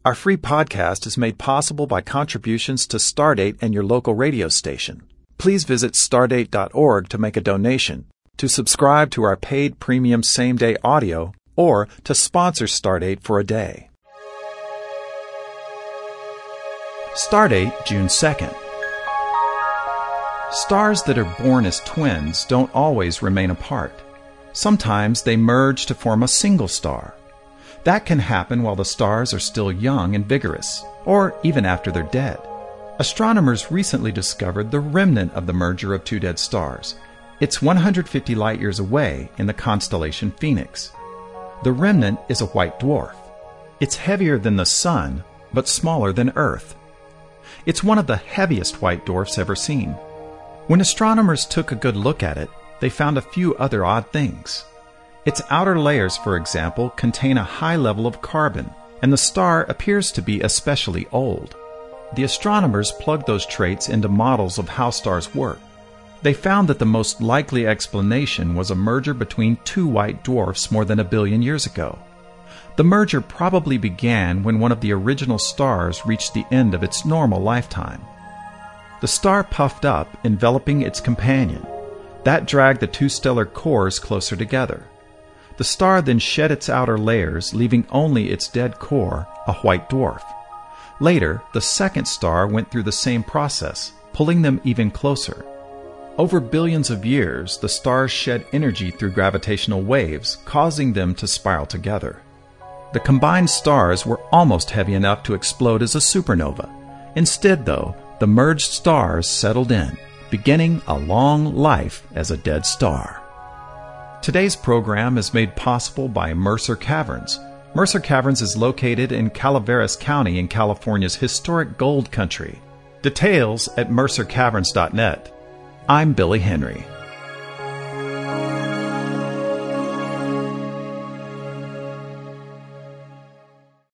Our free podcast is made possible by contributions to Stardate and your local radio station. Please visit stardate.org to make a donation, to subscribe to our paid premium same-day audio, or to sponsor Stardate for a day. Stardate, June 2nd. Stars that are born as twins don't always remain apart. Sometimes they merge to form a single star. That can happen while the stars are still young and vigorous, or even after they're dead. Astronomers recently discovered the remnant of the merger of two dead stars. It's 150 light-years away in the constellation Phoenix. The remnant is a white dwarf. It's heavier than the Sun, but smaller than Earth. It's one of the heaviest white dwarfs ever seen. When astronomers took a good look at it, they found a few other odd things. Its outer layers, for example, contain a high level of carbon, and the star appears to be especially old. The astronomers plugged those traits into models of how stars work. They found that the most likely explanation was a merger between two white dwarfs more than 1 billion years ago. The merger probably began when one of the original stars reached the end of its normal lifetime. The star puffed up, enveloping its companion. That dragged the two stellar cores closer together. The star then shed its outer layers, leaving only its dead core, a white dwarf. Later, the second star went through the same process, pulling them even closer. Over billions of years, the stars shed energy through gravitational waves, causing them to spiral together. The combined stars were almost heavy enough to explode as a supernova. Instead, though, the merged stars settled in, beginning a long life as a dead star. Today's program is made possible by Mercer Caverns. Mercer Caverns is located in Calaveras County in California's historic gold country. Details at mercercaverns.net. I'm Billy Henry.